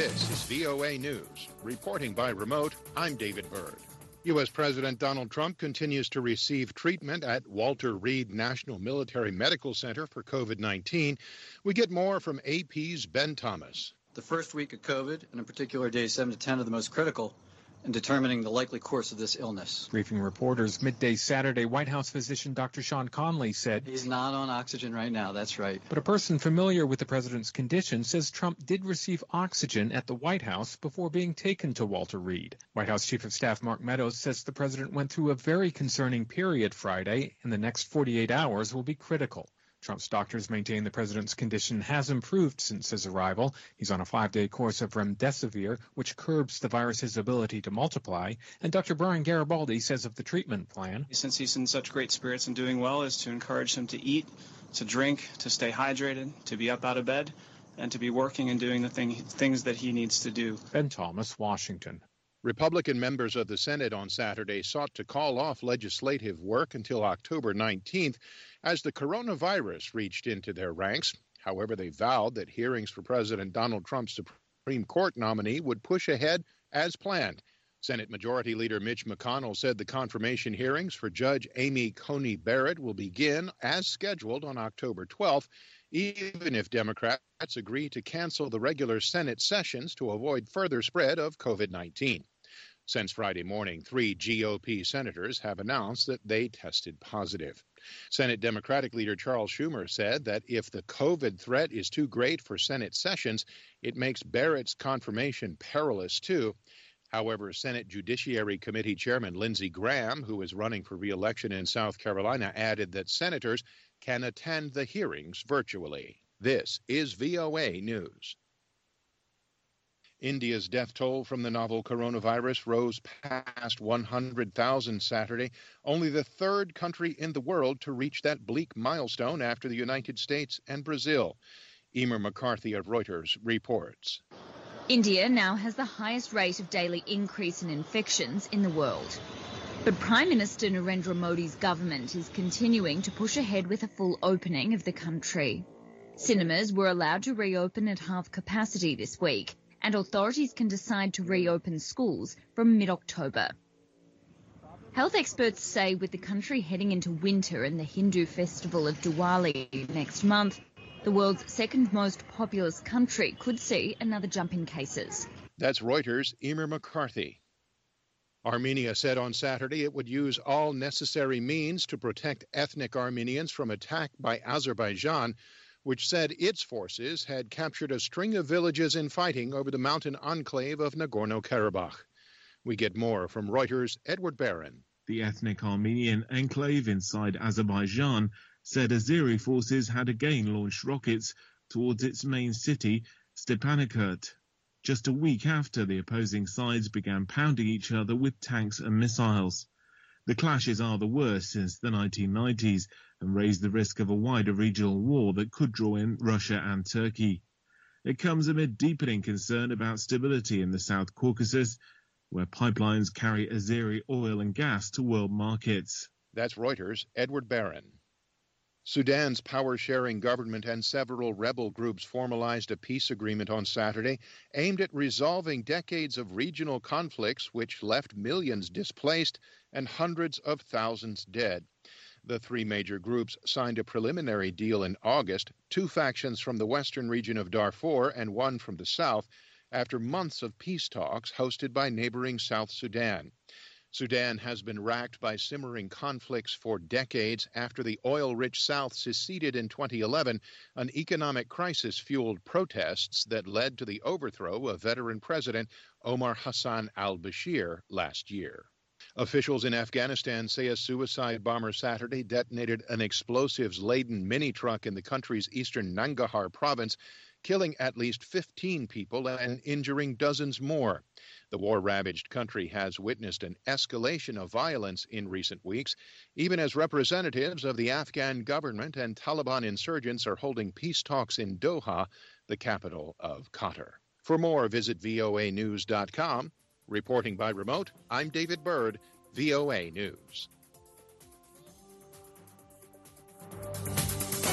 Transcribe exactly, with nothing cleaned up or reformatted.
This is V O A News. Reporting by remote, I'm David Byrd. U S. President Donald Trump continues to receive treatment at Walter Reed National Military Medical Center for COVID nineteen. We get more from A P's Ben Thomas. The first week of COVID, and in particular days seven to ten, are the most critical in determining the likely course of this illness. Briefing reporters midday Saturday, White House physician Doctor Sean Conley said he's not on oxygen right now, that's right. But a person familiar with the president's condition says Trump did receive oxygen at the White House before being taken to Walter Reed. White House Chief of Staff Mark Meadows says the president went through a very concerning period Friday, and the next forty-eight hours will be critical. Trump's doctors maintain the president's condition has improved since his arrival. He's on a five-day course of remdesivir, which curbs the virus's ability to multiply. And Doctor Brian Garibaldi says of the treatment plan, since he's in such great spirits and doing well, is to encourage him to eat, to drink, to stay hydrated, to be up out of bed, and to be working and doing the thing, things that he needs to do. Ben Thomas, Washington. Republican members of the Senate on Saturday sought to call off legislative work until October nineteenth as the coronavirus reached into their ranks. However, they vowed that hearings for President Donald Trump's Supreme Court nominee would push ahead as planned. Senate Majority Leader Mitch McConnell said the confirmation hearings for Judge Amy Coney Barrett will begin as scheduled on October twelfth, even if Democrats agree to cancel the regular Senate sessions to avoid further spread of COVID nineteen. Since Friday morning, three G O P senators have announced that they tested positive. Senate Democratic leader Charles Schumer said that if the COVID threat is too great for Senate sessions, it makes Barrett's confirmation perilous, too. However, Senate Judiciary Committee Chairman Lindsey Graham, who is running for re-election in South Carolina, added that senators can attend the hearings virtually. This is V O A News. India's death toll from the novel coronavirus rose past one hundred thousand Saturday, only the third country in the world to reach that bleak milestone after the United States and Brazil. Emer McCarthy of Reuters reports. India now has the highest rate of daily increase in infections in the world. But Prime Minister Narendra Modi's government is continuing to push ahead with a full opening of the country. Cinemas were allowed to reopen at half capacity this week, and authorities can decide to reopen schools from mid-October. Health experts say with the country heading into winter and the Hindu festival of Diwali next month, the world's second most populous country could see another jump in cases. That's Reuters' Emer McCarthy. Armenia said on Saturday it would use all necessary means to protect ethnic Armenians from attack by Azerbaijan, which said its forces had captured a string of villages in fighting over the mountain enclave of Nagorno-Karabakh. We get more from Reuters' Edward Barron. The ethnic Armenian enclave inside Azerbaijan said Azeri forces had again launched rockets towards its main city, Stepanakert, just a week after the opposing sides began pounding each other with tanks and missiles. The clashes are the worst since the nineteen nineties and raise the risk of a wider regional war that could draw in Russia and Turkey. It comes amid deepening concern about stability in the South Caucasus, where pipelines carry Azeri oil and gas to world markets. That's Reuters' Edward Barron. Sudan's power-sharing government and several rebel groups formalized a peace agreement on Saturday aimed at resolving decades of regional conflicts which left millions displaced and hundreds of thousands dead. The three major groups signed a preliminary deal in August, two factions from the western region of Darfur and one from the south, after months of peace talks hosted by neighboring South Sudan. Sudan has been racked by simmering conflicts for decades after the oil-rich South seceded in twenty eleven, an economic crisis fueled protests that led to the overthrow of veteran President Omar Hassan al-Bashir last year. Officials in Afghanistan say a suicide bomber Saturday detonated an explosives-laden mini-truck in the country's eastern Nangarhar province, killing at least fifteen people and injuring dozens more. The war-ravaged country has witnessed an escalation of violence in recent weeks, even as representatives of the Afghan government and Taliban insurgents are holding peace talks in Doha, the capital of Qatar. For more, visit V O A news dot com. Reporting by remote, I'm David Byrd, V O A News.